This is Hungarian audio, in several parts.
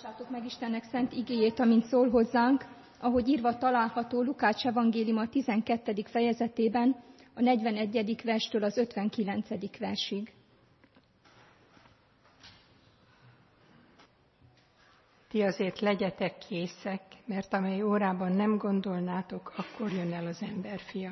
Hallgassátok meg Istennek szent igéjét, amint szól hozzánk, ahogy írva található Lukács evangéliuma 12. fejezetében, a 41. verstől az 59. versig. Ti azért legyetek készek, mert amely órában nem gondolnátok, akkor jön el az emberfia.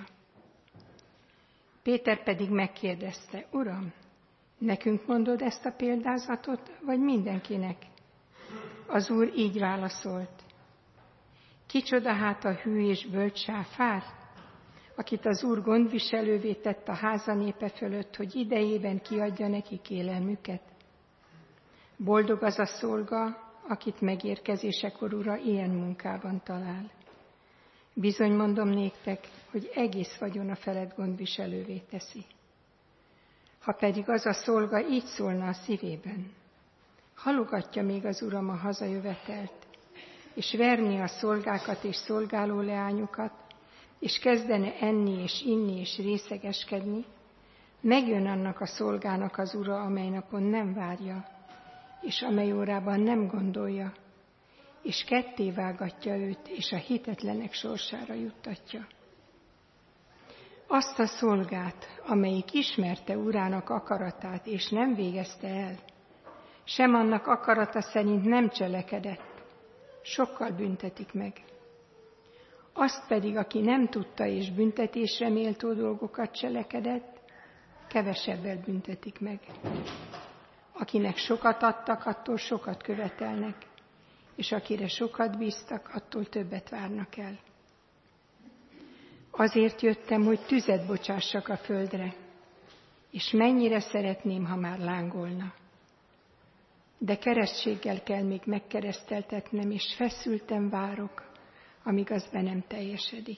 Péter pedig megkérdezte: Uram, nekünk mondod ezt a példázatot, vagy mindenkinek? Az Úr így válaszolt: Kicsoda hát a hű és bölcs sáfár, akit az Úr gondviselővé tett a háza népe fölött, hogy idejében kiadja nekik élelmüket. Boldog az a szolga, akit megérkezésekor ura ilyen munkában talál. Bizony mondom néktek, hogy egész vagyona felett gondviselővé teszi. Ha pedig az a szolga így szólna a szívében: halogatja még az uram a hazajövetelt, és verni a szolgákat és szolgáló leányokat, és kezdene enni és inni és részegeskedni, megjön annak a szolgának az ura, amely napon nem várja, és amely órában nem gondolja, és kettévágatja őt, és a hitetlenek sorsára juttatja. Azt a szolgát, amelyik ismerte urának akaratát, és nem végezte el, sem annak akarata szerint nem cselekedett, sokkal büntetik meg. Azt pedig, aki nem tudta és büntetésre méltó dolgokat cselekedett, kevesebbel büntetik meg. Akinek sokat adtak, attól sokat követelnek, és akire sokat bíztak, attól többet várnak el. Azért jöttem, hogy tüzet bocsássak a földre, és mennyire szeretném, ha már lángolna. De keresztséggel kell még megkereszteltetnem, és feszülten várok, amíg az be nem teljesedik.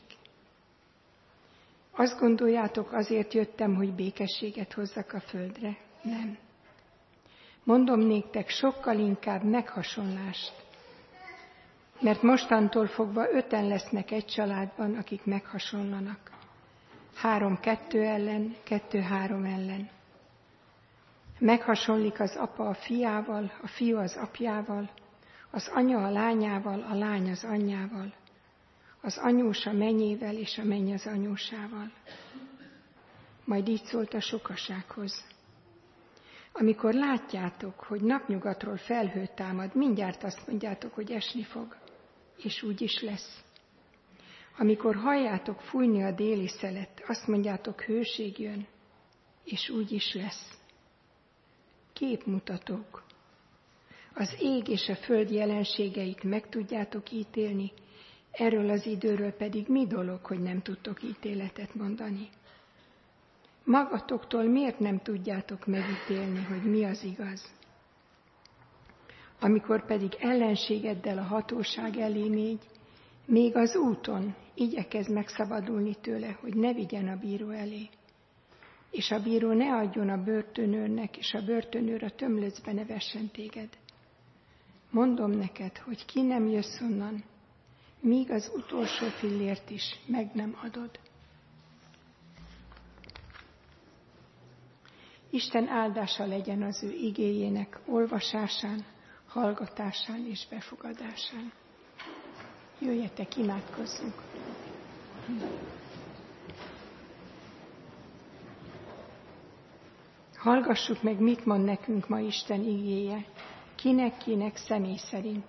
Azt gondoljátok, azért jöttem, hogy békességet hozzak a földre? Nem. Mondom néktek, sokkal inkább meghasonlást. Mert mostantól fogva 5-en lesznek egy családban, akik meghasonlanak. 3 2 ellen, 2 3 ellen. Meghasonlik az apa a fiával, a fiú az apjával, az anya a lányával, a lány az anyjával, az anyós a mennyével, és a menny az anyósával. Majd így szólt a sokasághoz: amikor látjátok, hogy napnyugatról felhő támad, mindjárt azt mondjátok, hogy esni fog, és úgy is lesz. Amikor halljátok fújni a déli szelet, azt mondjátok, hőség jön, és úgy is lesz. Képmutatók. Az ég és a föld jelenségeit meg tudjátok ítélni, erről az időről pedig mi dolog, hogy nem tudtok ítéletet mondani? Magatoktól miért nem tudjátok megítélni, hogy mi az igaz? Amikor pedig ellenségeddel a hatóság elé mégy, még az úton igyekezz megszabadulni tőle, hogy ne vigyen a bíró elé. És a bíró ne adjon a börtönőrnek, és a börtönőr a tömlöcbe ne vessen téged. Mondom neked, hogy ki nem jössz onnan, míg az utolsó fillért is meg nem adod. Isten áldása legyen az ő igéjének olvasásán, hallgatásán és befogadásán. Jöjjetek, imádkozzunk! Hallgassuk meg, mit mond nekünk ma Isten igéje, kinek személy szerint.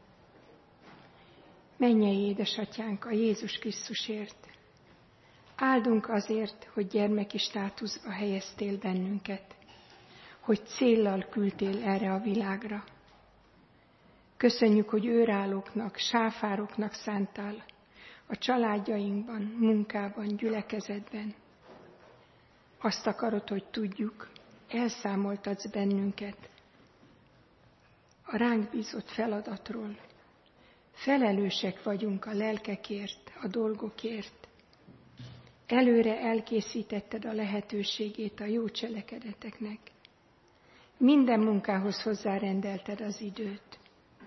Mennyei édesatyánk, a Jézus Krisztusért! Áldunk azért, hogy gyermeki státuszba helyeztél bennünket, hogy céllal küldtél erre a világra. Köszönjük, hogy őrállóknak, sáfároknak szántál a családjainkban, munkában, gyülekezetben. Azt akarod, hogy tudjuk, elszámoltatsz bennünket a ránk bízott feladatról. Felelősek vagyunk a lelkekért, a dolgokért. Előre elkészítetted a lehetőségét a jó cselekedeteknek. Minden munkához hozzárendelted az időt.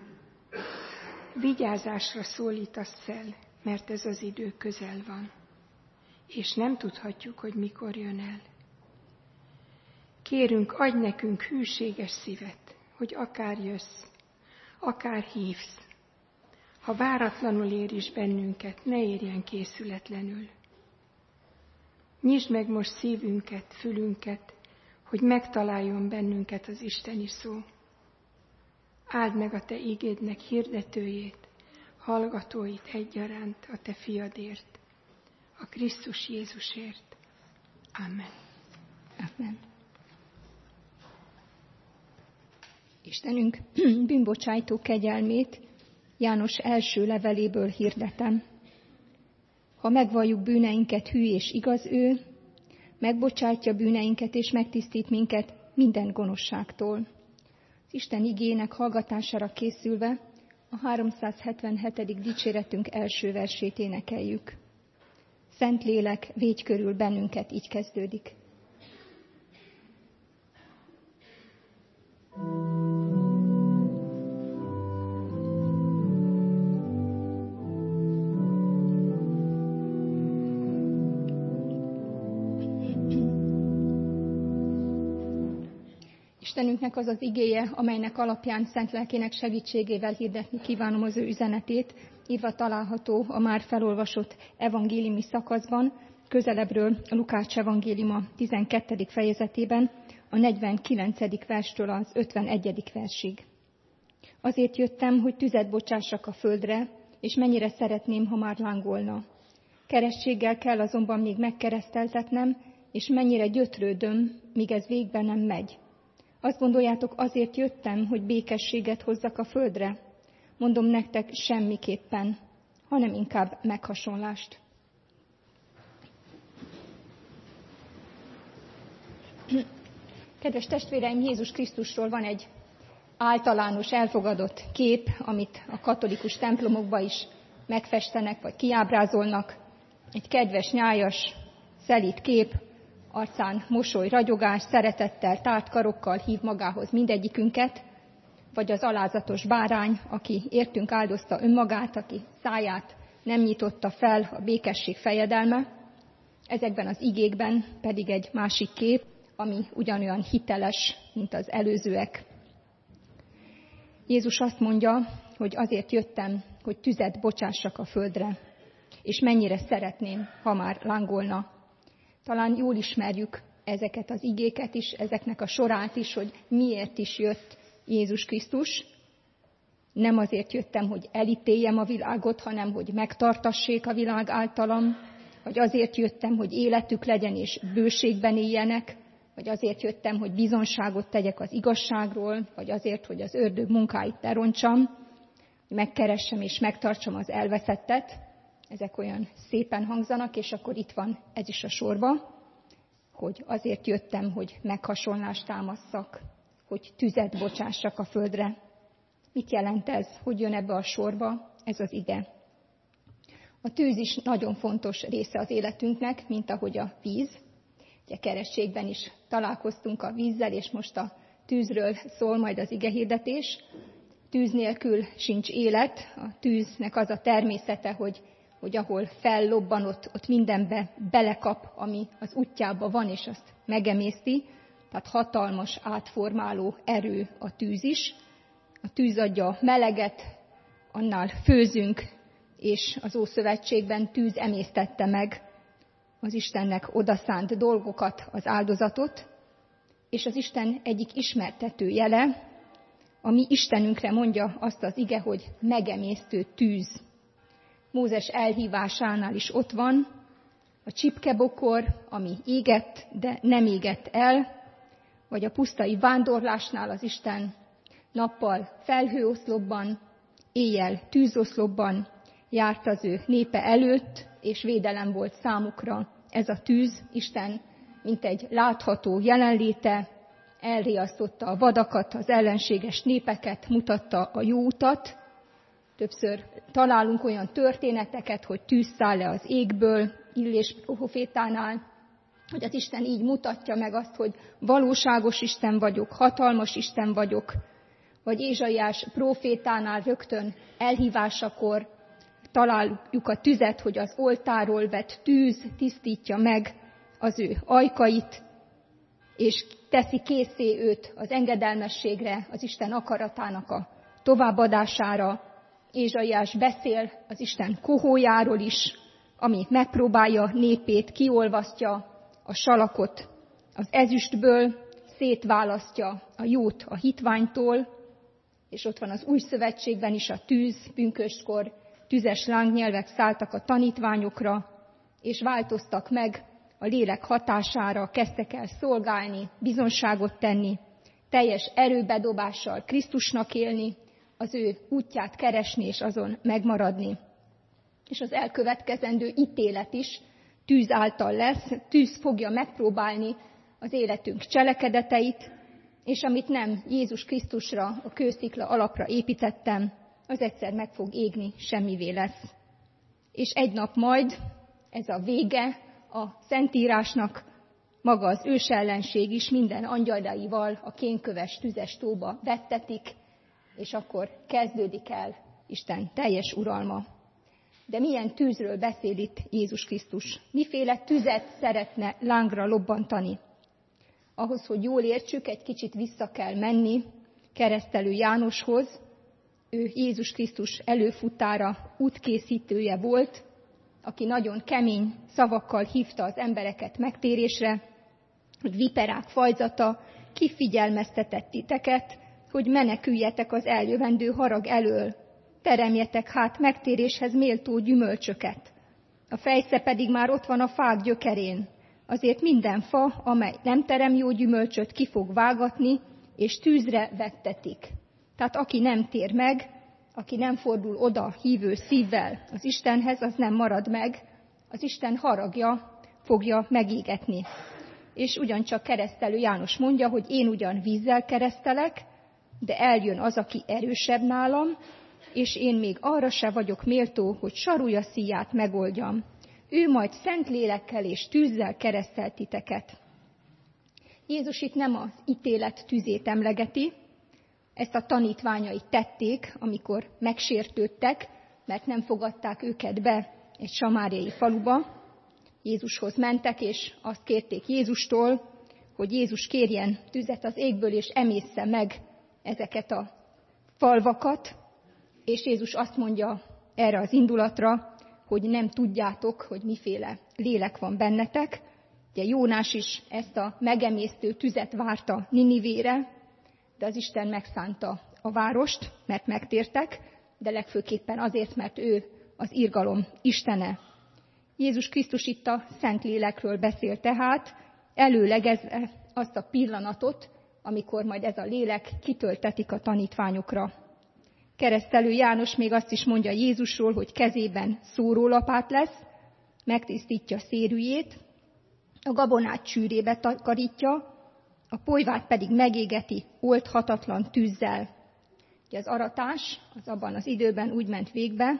Vigyázásra szólítasz fel, mert ez az idő közel van, és nem tudhatjuk, hogy mikor jön el. Kérünk, adj nekünk hűséges szívet, hogy akár jössz, akár hívsz. Ha váratlanul ér is bennünket, ne érjen készületlenül. Nyisd meg most szívünket, fülünket, hogy megtaláljon bennünket az isteni szó. Áld meg a te igédnek hirdetőjét, hallgatóit egyaránt a te fiadért, a Krisztus Jézusért. Amen. Amen. Istenünk bűnbocsájtó kegyelmét János első leveléből hirdetem. Ha megvalljuk bűneinket, hű és igaz ő, megbocsátja bűneinket és megtisztít minket minden gonoszságtól. Az Isten igének hallgatására készülve a 377. dicséretünk első versét énekeljük. Szent Lélek, védj körül bennünket, így kezdődik. Istenünknek az az igéje, amelynek alapján szent lelkének segítségével hirdetni kívánom az ő üzenetét, írva található a már felolvasott evangéliumi szakaszban, közelebbről a Lukács evangéliuma 12. fejezetében, a 49. verstől az 51. versig. Azért jöttem, hogy tüzet bocsássak a földre, és mennyire szeretném, ha már lángolna. Kerességgel kell azonban még megkereszteltetnem, és mennyire gyötrődöm, míg ez végben nem megy. Azt gondoljátok, azért jöttem, hogy békességet hozzak a földre? Mondom nektek, semmiképpen, hanem inkább meghasonlást. Kedves testvéreim, Jézus Krisztusról van egy általános, elfogadott kép, amit a katolikus templomokban is megfestenek, vagy kiábrázolnak. Egy kedves, nyájas, szelíd kép, arcán mosoly, ragyogás, szeretettel, tárt karokkal hív magához mindegyikünket, vagy az alázatos bárány, aki értünk áldozta önmagát, aki száját nem nyitotta fel a békesség fejedelme. Ezekben az igékben pedig egy másik kép, ami ugyanolyan hiteles, mint az előzőek. Jézus azt mondja, hogy azért jöttem, hogy tüzet bocsássak a földre, és mennyire szeretném, ha már lángolna. Talán jól ismerjük ezeket az igéket is, ezeknek a sorát is, hogy miért is jött Jézus Krisztus. Nem azért jöttem, hogy elítéljem a világot, hanem hogy megtartassék a világ általam, vagy azért jöttem, hogy életük legyen és bőségben éljenek, vagy azért jöttem, hogy bizonságot tegyek az igazságról, vagy azért, hogy az ördög munkáit lerontsam, hogy megkeressem és megtartsam az elveszettet. Ezek olyan szépen hangzanak, és akkor itt van ez is a sorba, hogy azért jöttem, hogy meghasonlást támasszak, hogy tüzet bocsássak a földre. Mit jelent ez? Hogy jön ebbe a sorba? Ez az ige. A tűz is nagyon fontos része az életünknek, mint ahogy a víz. Ugye kerességben is találkoztunk a vízzel, és most a tűzről szól majd az igehirdetés. Tűz nélkül sincs élet. A tűznek az a természete, hogy ahol fellobban, ott mindenbe belekap, ami az útjában van, és azt megemészti. Tehát hatalmas, átformáló erő a tűz is. A tűz adja a meleget, annál főzünk, és az Ószövetségben tűz emésztette meg az Istennek odaszánt dolgokat, az áldozatot, és az Isten egyik ismertető jele, a mi Istenünkre mondja azt az ige, hogy megemésztő tűz. Mózes elhívásánál is ott van, a csipkebokor, ami égett, de nem égett el, vagy a pusztai vándorlásnál az Isten nappal felhőoszlopban, éjjel tűzoszlopban járt az ő népe előtt, és védelem volt számukra. Ez a tűz, Isten, mint egy látható jelenléte, elriasztotta a vadakat, az ellenséges népeket, mutatta a jó utat. Többször találunk olyan történeteket, hogy tűz száll le az égből, Illés profétánál, hogy az Isten így mutatja meg azt, hogy valóságos Isten vagyok, hatalmas Isten vagyok, vagy Ézsaiás prófétánál rögtön elhívásakor találjuk a tüzet, hogy az oltáról vett tűz tisztítja meg az ő ajkait, és teszi készé őt az engedelmességre, az Isten akaratának a továbbadására. Ézsaiás beszél az Isten kohójáról is, ami megpróbálja népét, kiolvasztja a salakot az ezüstből, szétválasztja a jót a hitványtól, és ott van az Új Szövetségben is a tűz, pünköstkor tüzes lángnyelvek szálltak a tanítványokra, és változtak meg a lélek hatására, kezdtek el szolgálni, bizonságot tenni, teljes erőbedobással Krisztusnak élni, az ő útját keresni és azon megmaradni. És az elkövetkezendő ítélet is tűz által lesz, tűz fogja megpróbálni az életünk cselekedeteit, és amit nem Jézus Krisztusra, a kőszikla alapra építettem, az egyszer meg fog égni, semmivé lesz. És egy nap majd, ez a vége a Szentírásnak, maga az ősellenség is minden angyalaival a kénköves tüzes tóba vettetik, és akkor kezdődik el Isten teljes uralma. De milyen tűzről beszél itt Jézus Krisztus? Miféle tüzet szeretne lángra lobbantani? Ahhoz, hogy jól értsük, egy kicsit vissza kell menni Keresztelő Jánoshoz. Ő Jézus Krisztus előfutára, útkészítője volt, aki nagyon kemény szavakkal hívta az embereket megtérésre, hogy viperák fajzata, kifigyelmeztetett titeket, hogy meneküljetek az eljövendő harag elől, teremjetek hát megtéréshez méltó gyümölcsöket. A fejsze pedig már ott van a fák gyökerén. Azért minden fa, amely nem terem jó gyümölcsöt, ki fog vágatni, és tűzre vettetik. Tehát aki nem tér meg, aki nem fordul oda hívő szívvel az Istenhez, az nem marad meg, az Isten haragja fogja megégetni. És ugyancsak Keresztelő János mondja, hogy én ugyan vízzel keresztelek, de eljön az, aki erősebb nálam, és én még arra se vagyok méltó, hogy sarúja szíját megoldjam. Ő majd szent lélekkel és tűzzel keresztel titeket. Jézus itt nem az ítélet tüzét emlegeti, ezt a tanítványai tették, amikor megsértődtek, mert nem fogadták őket be egy samáriai faluba. Jézushoz mentek, és azt kérték Jézustól, hogy Jézus kérjen tüzet az égből, és emészze meg ezeket a falvakat, és Jézus azt mondja erre az indulatra, hogy nem tudjátok, hogy miféle lélek van bennetek. Ugye Jónás is ezt a megemésztő tüzet várta Ninivére, de az Isten megszánta a várost, mert megtértek, de legfőképpen azért, mert ő az irgalom istene. Jézus Krisztus itt a Szentlélekről beszél tehát, előlegezve azt a pillanatot, amikor majd ez a lélek kitöltetik a tanítványokra. Keresztelő János még azt is mondja Jézusról, hogy kezében szórólapát lesz, megtisztítja szérűjét, a gabonát csűrébe takarítja, a polyvát pedig megégeti oldhatatlan tűzzel. Ugye az aratás az abban az időben úgy ment végbe,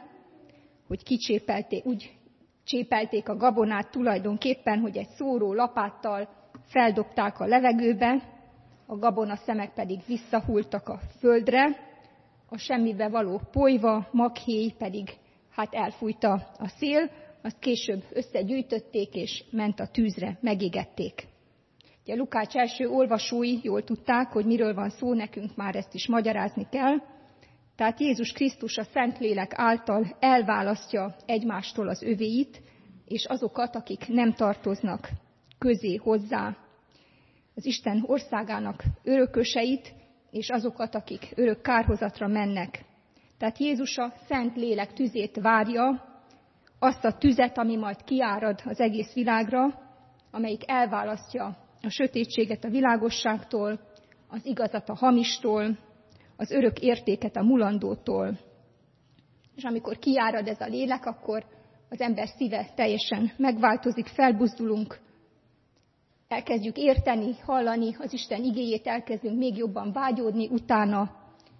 hogy úgy csépelték a gabonát tulajdonképpen, hogy egy szóró lapáttal feldobták a levegőbe, a gabonaszemek pedig visszahultak a földre, a semmibe való polyva, maghéj pedig elfújta a szél, azt később összegyűjtötték és ment a tűzre, megégették. Ugye a Lukács első olvasói jól tudták, hogy miről van szó, nekünk már ezt is magyarázni kell. Tehát Jézus Krisztus a Szentlélek által elválasztja egymástól az övéit, és azokat, akik nem tartoznak közé hozzá, az Isten országának örököseit, és azokat, akik örök kárhozatra mennek. Tehát Jézus a Szentlélek tüzét várja, azt a tüzet, ami majd kiárad az egész világra, amelyik elválasztja a sötétséget a világosságtól, az igazat a hamistól, az örök értéket a mulandótól. És amikor kiárad ez a lélek, akkor az ember szíve teljesen megváltozik, felbuzdulunk, elkezdjük érteni, hallani az Isten igéjét, elkezdünk még jobban vágyódni utána,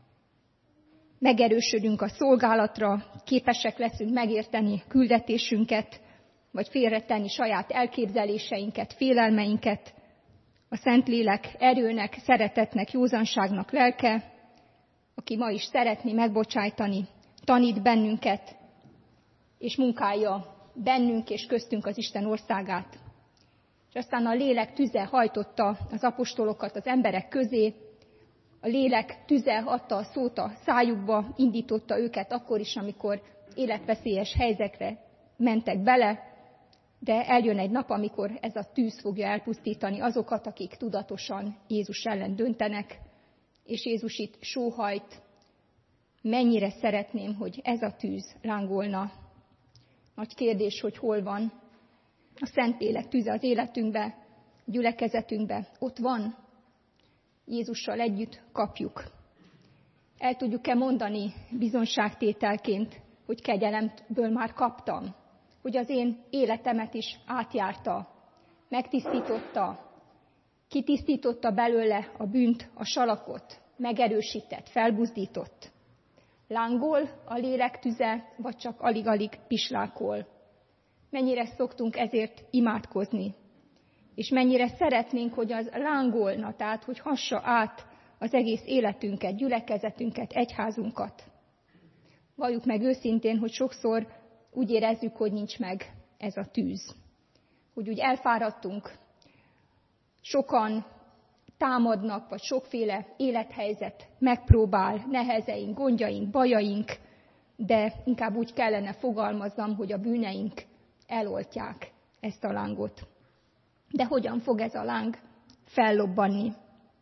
megerősödünk a szolgálatra, képesek leszünk megérteni küldetésünket, vagy félretenni saját elképzeléseinket, félelmeinket. A Szentlélek erőnek, szeretetnek, józanságnak lelke, aki ma is szeretné megbocsájtani, tanít bennünket, és munkálja bennünk és köztünk az Isten országát. És aztán a lélek tüze hajtotta az apostolokat az emberek közé, A lélek tüze adta a szót a szájukba, indította őket akkor is, amikor életveszélyes helyzetre mentek bele, de eljön egy nap, amikor ez a tűz fogja elpusztítani azokat, akik tudatosan Jézus ellen döntenek, és Jézus itt sóhajt. Mennyire szeretném, hogy ez a tűz lángolna. Nagy kérdés, hogy hol van a Szentlélek tüze az életünkbe, gyülekezetünkbe. Ott van. Jézussal együtt kapjuk. El tudjuk-e mondani bizonságtételként, hogy kegyelemből már kaptam, hogy az én életemet is átjárta, megtisztította, kitisztította belőle a bűnt, a salakot, megerősített, felbuzdított. Lángol a lélek tüze, vagy csak alig-alig pislákol. Mennyire szoktunk ezért imádkozni, és mennyire szeretnénk, hogy az lángolna, tehát hogy hassa át az egész életünket, gyülekezetünket, egyházunkat. Valljuk meg őszintén, hogy sokszor úgy érezzük, hogy nincs meg ez a tűz. Hogy úgy elfáradtunk, sokan támadnak, vagy sokféle élethelyzet megpróbál, nehezeink, gondjaink, bajaink, de inkább úgy kellene fogalmaznom, hogy a bűneink eloltják ezt a lángot. De hogyan fog ez a láng fellobbanni?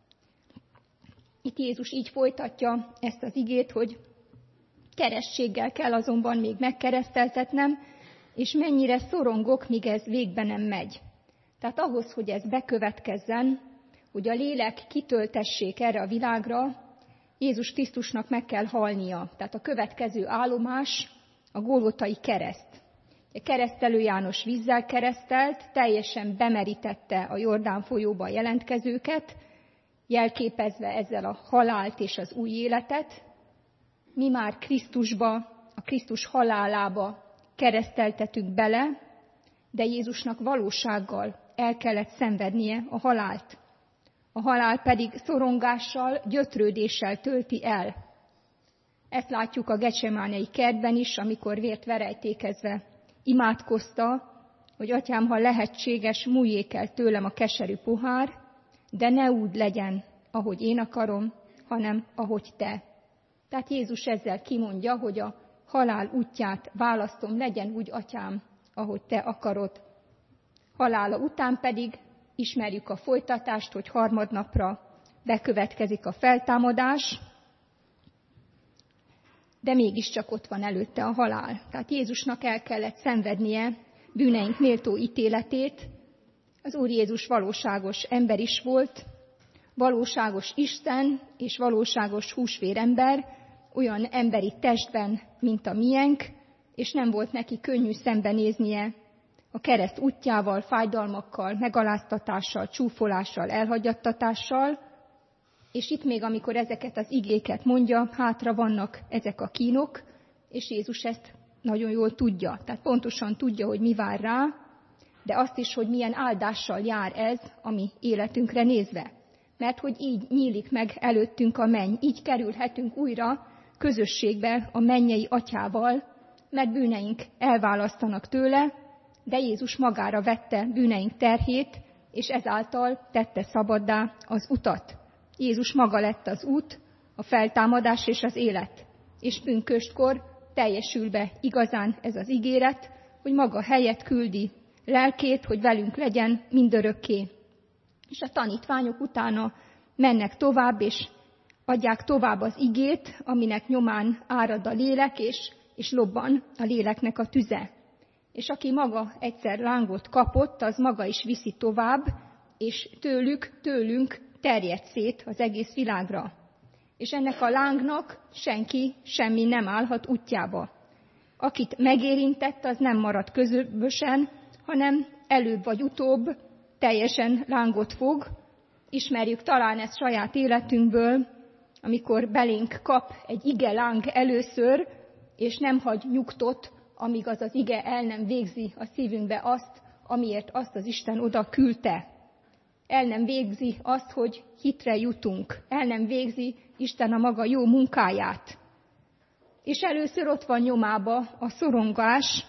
Itt Jézus így folytatja ezt az igét, hogy kerességgel kell azonban még megkereszteltetnem, és mennyire szorongok, míg ez végbe nem megy. Tehát ahhoz, hogy ez bekövetkezzen, hogy a lélek kitöltessék erre a világra, Jézus Krisztusnak meg kell halnia. Tehát a következő állomás a Gólgotai kereszt. A keresztelő János vízzel keresztelt, teljesen bemerítette a Jordán folyóba a jelentkezőket, jelképezve ezzel a halált és az új életet. Mi már Krisztusba, a Krisztus halálába kereszteltetünk bele, de Jézusnak valósággal el kellett szenvednie a halált. A halál pedig szorongással, gyötrődéssel tölti el. Ezt látjuk a Getsemániai kertben is, amikor vért verejtékezve imádkozta, hogy Atyám, ha lehetséges, múljék el tőlem a keserű pohár, de ne úgy legyen, ahogy én akarom, hanem ahogy te. Tehát Jézus ezzel kimondja, hogy a halál útját választom, legyen úgy, Atyám, ahogy te akarod. Halála után pedig ismerjük a folytatást, hogy harmadnapra bekövetkezik a feltámadás, de mégiscsak ott van előtte a halál. Tehát Jézusnak el kellett szenvednie bűneink méltó ítéletét. Az Úr Jézus valóságos ember is volt, valóságos Isten és valóságos húsvérember, olyan emberi testben, mint a miénk, és nem volt neki könnyű szembenéznie a kereszt útjával, fájdalmakkal, megaláztatással, csúfolással, elhagyattatással, és itt még, amikor ezeket az igéket mondja, hátra vannak ezek a kínok, és Jézus ezt nagyon jól tudja. Tehát pontosan tudja, hogy mi vár rá, de azt is, hogy milyen áldással jár ez a mi életünkre nézve. Mert hogy így nyílik meg előttünk a menny, így kerülhetünk újra közösségbe a mennyei Atyával, mert bűneink elválasztanak tőle, de Jézus magára vette bűneink terhét, és ezáltal tette szabaddá az utat. Jézus maga lett az út, a feltámadás és az élet. És pünköstkor teljesül be igazán ez az ígéret, hogy maga helyet küldi lelkét, hogy velünk legyen mindörökké. És a tanítványok utána mennek tovább, és adják tovább az igét, aminek nyomán árad a lélek, és lobban a léleknek a tüze. És aki maga egyszer lángot kapott, az maga is viszi tovább, és tőlünk terjed szét az egész világra. És ennek a lángnak semmi nem állhat útjába. Akit megérintett, az nem marad közömbösen, hanem előbb vagy utóbb teljesen lángot fog. Ismerjük talán ezt saját életünkből, amikor belénk kap egy ige láng először, és nem hagy nyugtot, amíg az ige el nem végzi a szívünkbe azt, amiért azt az Isten oda küldte. El nem végzi azt, hogy hitre jutunk. El nem végzi Isten a maga jó munkáját. És először ott van nyomába a szorongás,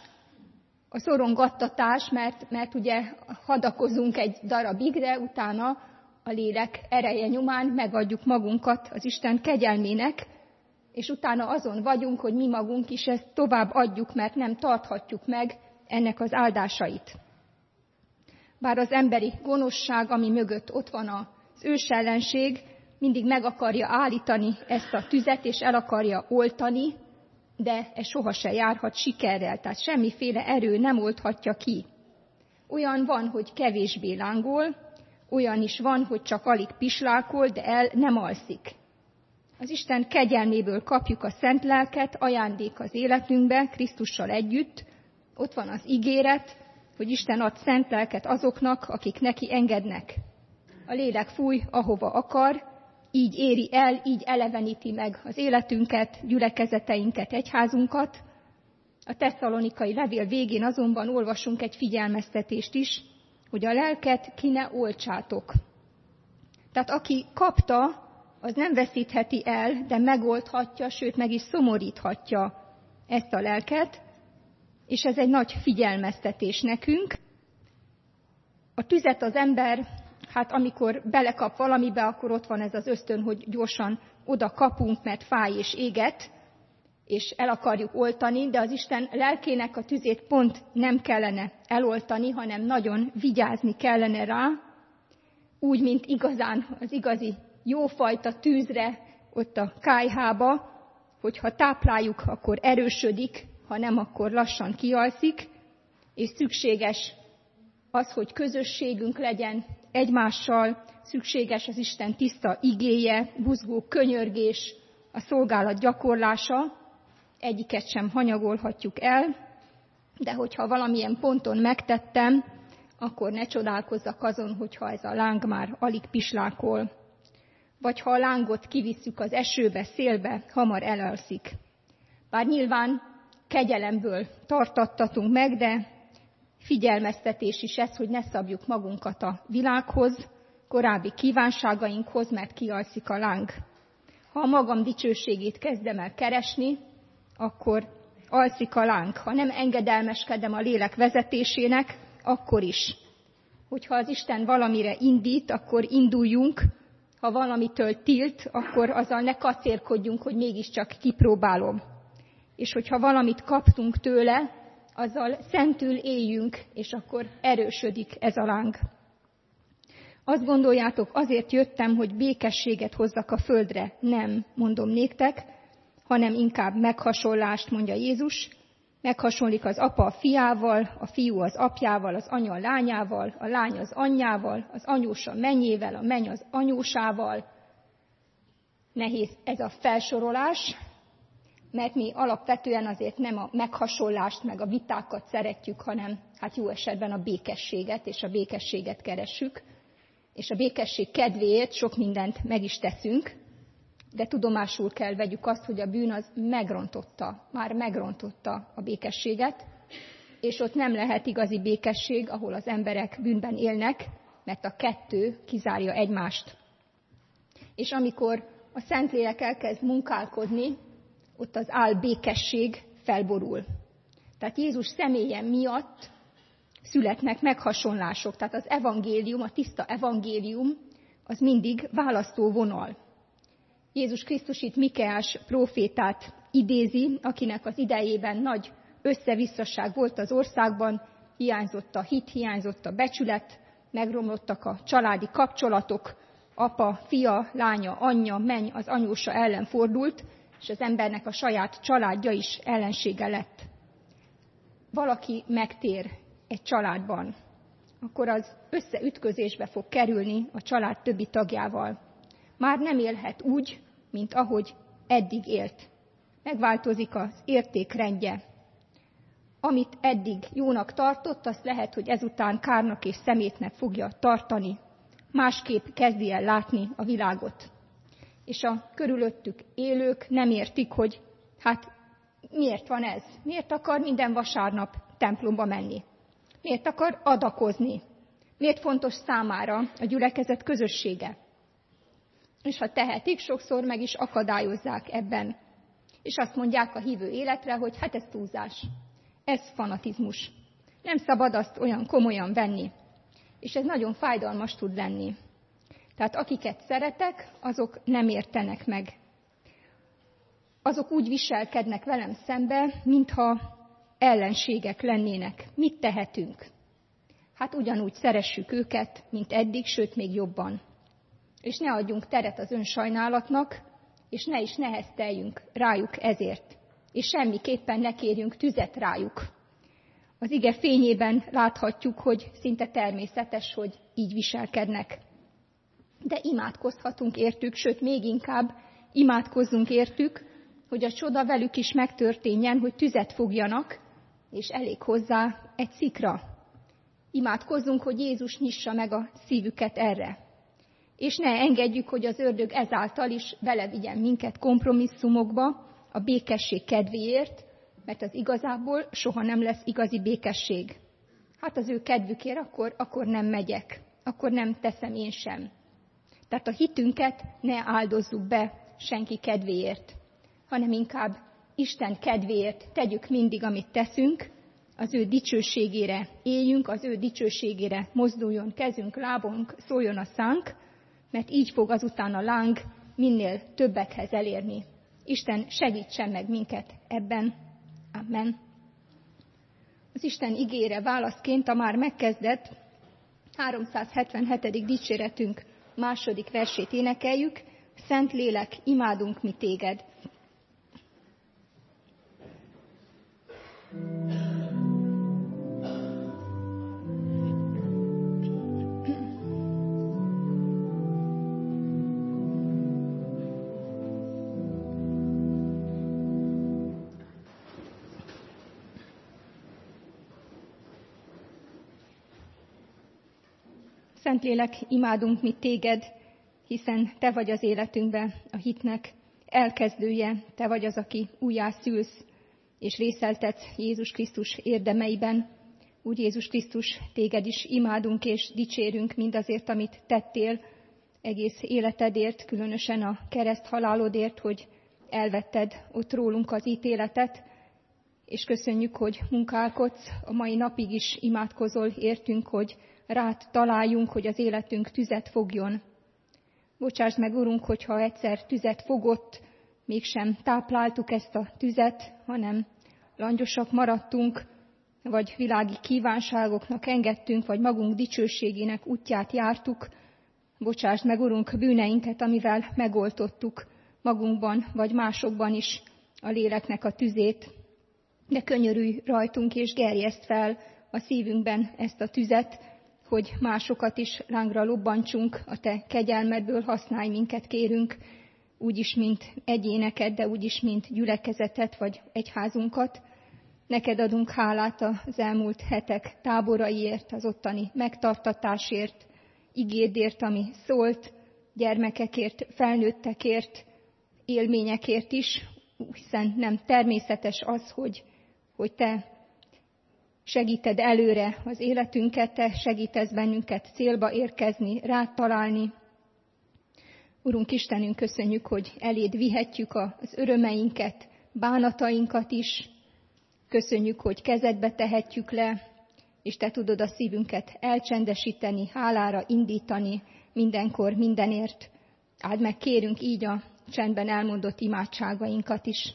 a szorongattatás, mert ugye hadakozunk egy darabig, de utána a lélek ereje nyomán megadjuk magunkat az Isten kegyelmének, és utána azon vagyunk, hogy mi magunk is ezt tovább adjuk, mert nem tarthatjuk meg ennek az áldásait. Bár az emberi gonoszság, ami mögött ott van az ősellenség, mindig meg akarja állítani ezt a tüzet, és el akarja oltani, de ez sohasem járhat sikerrel, tehát semmiféle erő nem oldhatja ki. Olyan van, hogy kevésbé lángol, olyan is van, hogy csak alig pislálkol, de el nem alszik. Az Isten kegyelméből kapjuk a szent lelket, ajándék az életünkbe, Krisztussal együtt. Ott van az ígéret, hogy Isten ad szent lelket azoknak, akik neki engednek. A lélek fúj, ahova akar, így éri el, így eleveníti meg az életünket, gyülekezeteinket, egyházunkat. A tesszalonikai levél végén azonban olvasunk egy figyelmeztetést is, hogy a lelket ki ne oltsátok. Tehát aki kapta, az nem veszítheti el, de megoldhatja, sőt meg is szomoríthatja ezt a lelket, és ez egy nagy figyelmeztetés nekünk. A tüzet az ember, hát amikor belekap valamibe, akkor ott van ez az ösztön, hogy gyorsan oda kapunk, mert fáj és éget, és el akarjuk oltani, de az Isten lelkének a tüzét pont nem kellene eloltani, hanem nagyon vigyázni kellene rá, úgy, mint igazán az igazi jófajta tűzre ott a kályhába, hogyha tápláljuk, akkor erősödik, ha nem, akkor lassan kialszik, és szükséges az, hogy közösségünk legyen egymással, szükséges az Isten tiszta igéje, buzgó könyörgés, a szolgálat gyakorlása, egyiket sem hanyagolhatjuk el, de hogyha valamilyen ponton megtettem, akkor ne csodálkozzak azon, hogyha ez a láng már alig pislákol, vagy ha a lángot kivisszük az esőbe, szélbe, hamar elalszik. Bár nyilván kegyelemből tartattatunk meg, de figyelmeztetés is ez, hogy ne szabjuk magunkat a világhoz, korábbi kívánságainkhoz, mert kialszik a láng. Ha a magam dicsőségét kezdem el keresni, akkor alszik a láng. Ha nem engedelmeskedem a lélek vezetésének, akkor is. Hogyha az Isten valamire indít, akkor induljunk, ha valamitől tilt, akkor azzal ne kacérkodjunk, hogy mégiscsak kipróbálom. És hogyha valamit kaptunk tőle, azzal szentül éljünk, és akkor erősödik ez a láng. Azt gondoljátok, azért jöttem, hogy békességet hozzak a földre. Nem, mondom néktek, hanem inkább meghasonlást, mondja Jézus. Meghasonlik az apa a fiával, a fiú az apjával, az anya a lányával, a lány az anyjával, az anyós a mennyével, a menny az anyósával. Nehéz ez a felsorolás, mert mi alapvetően azért nem a meghasonlást, meg a vitákat szeretjük, hanem hát jó esetben a békességet, és a békességet keressük. És a békesség kedvéért sok mindent meg is teszünk, de tudomásul kell vegyük azt, hogy a bűn az már megrontotta a békességet, és ott nem lehet igazi békesség, ahol az emberek bűnben élnek, mert a kettő kizárja egymást. És amikor a Szentlélek elkezd munkálkodni, ott az álbékesség felborul. Tehát Jézus személye miatt születnek meghasonlások. Tehát az evangélium, a tiszta evangélium, az mindig választóvonal. Jézus Krisztus itt Mikeás prófétát idézi, akinek az idejében nagy összevisszaság volt az országban, hiányzott a hit, hiányzott a becsület, megromlottak a családi kapcsolatok, apa, fia, lánya, anyja, menny az anyósa ellen fordult, és az embernek a saját családja is ellensége lett. Valaki megtér egy családban, akkor az összeütközésbe fog kerülni a család többi tagjával. Már nem élhet úgy, mint ahogy eddig élt. Megváltozik az értékrendje. Amit eddig jónak tartott, azt lehet, hogy ezután kárnak és szemétnek fogja tartani. Másképp kezdi el látni a világot. És a körülöttük élők nem értik, hogy hát miért van ez? Miért akar minden vasárnap templomba menni? Miért akar adakozni? Miért fontos számára a gyülekezet közössége? És ha tehetik, sokszor meg is akadályozzák ebben. És azt mondják a hívő életre, hogy hát ez túlzás, ez fanatizmus. Nem szabad azt olyan komolyan venni. És ez nagyon fájdalmas tud lenni. Tehát akiket szeretek, azok nem értenek meg. Azok úgy viselkednek velem szembe, mintha ellenségek lennének. Mit tehetünk? Hát ugyanúgy szeressük őket, mint eddig, sőt még jobban. És ne adjunk teret az önsajnálatnak, és ne is nehezteljünk rájuk ezért. És semmiképpen ne kérjünk tüzet rájuk. Az ige fényében láthatjuk, hogy szinte természetes, hogy így viselkednek. De imádkozhatunk értük, sőt még inkább imádkozzunk értük, hogy a csoda velük is megtörténjen, hogy tüzet fogjanak, és elég hozzá egy szikra. Imádkozzunk, hogy Jézus nyissa meg a szívüket erre. És ne engedjük, hogy az ördög ezáltal is belevigyen minket kompromisszumokba a békesség kedvéért, mert az igazából soha nem lesz igazi békesség. Hát az ő kedvükért akkor nem megyek, akkor nem teszem én sem. Tehát a hitünket ne áldozzuk be senki kedvéért, hanem inkább Isten kedvéért tegyük mindig, amit teszünk, az ő dicsőségére éljünk, az ő dicsőségére mozduljon kezünk, lábunk, szóljon a szánk, mert így fog azután a láng minél többekhez elérni. Isten segítsen meg minket ebben. Amen. Az Isten igére válaszként a már megkezdett 377. dicséretünk második versét énekeljük. Szent Lélek, imádunk mi téged. Szentlélek, imádunk mi téged, hiszen te vagy az életünkben a hitnek elkezdője, te vagy az, aki újjászülsz, és részeltetsz Jézus Krisztus érdemeiben. Úr Jézus Krisztus, téged is imádunk és dicsérünk mindazért, amit tettél egész életedért, különösen a kereszt halálodért, hogy elvetted ott rólunk az ítéletet, és köszönjük, hogy munkálkodsz, a mai napig is imádkozol értünk, hogy rád találjunk, hogy az életünk tüzet fogjon. Bocsásd meg, Urunk, hogyha egyszer tüzet fogott, mégsem tápláltuk ezt a tüzet, hanem langyosak maradtunk, vagy világi kívánságoknak engedtünk, vagy magunk dicsőségének útját jártuk. Bocsásd meg, Urunk, bűneinket, amivel megoltottuk magunkban, vagy másokban is a léleknek a tüzét. De könyörülj rajtunk, és gerjeszd fel a szívünkben ezt a tüzet, hogy másokat is lángra lobbantsunk, a te kegyelmedből használj minket, kérünk, úgyis, mint egyéneket, de úgyis, mint gyülekezetet, vagy egyházunkat. Neked adunk hálát az elmúlt hetek táboraiért, az ottani megtartatásért, igédért, ami szólt, gyermekekért, felnőttekért, élményekért is, hiszen nem természetes az, hogy te segíted előre az életünket, te segítesz bennünket célba érkezni, rád találni. Urunk Istenünk, köszönjük, hogy eléd vihetjük az örömeinket, bánatainkat is. Köszönjük, hogy kezedbe tehetjük le, és te tudod a szívünket elcsendesíteni, hálára indítani mindenkor, mindenért. Áld meg, kérünk így a csendben elmondott imádságainkat is.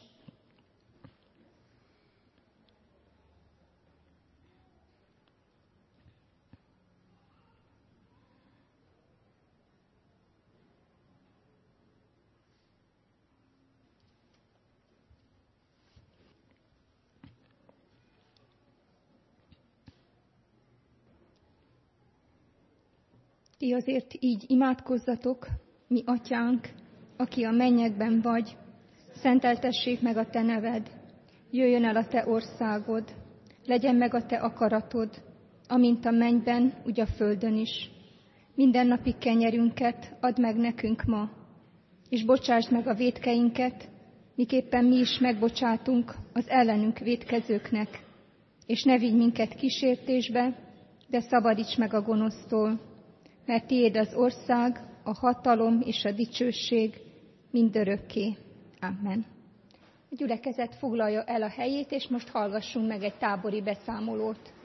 Ti azért így imádkozzatok, mi atyánk, aki a mennyekben vagy, szenteltessék meg a te neved, jöjjön el a te országod, legyen meg a te akaratod, amint a mennyben, úgy a földön is. Mindennapi kenyerünket add meg nekünk ma, és bocsásd meg a vétkeinket, miképpen mi is megbocsátunk az ellenünk vétkezőknek, és ne vigy minket kísértésbe, de szabadíts meg a gonosztól, mert tiéd az ország, a hatalom és a dicsőség mindörökké. Amen. A gyülekezet foglalja el a helyét, és most hallgassunk meg egy tábori beszámolót.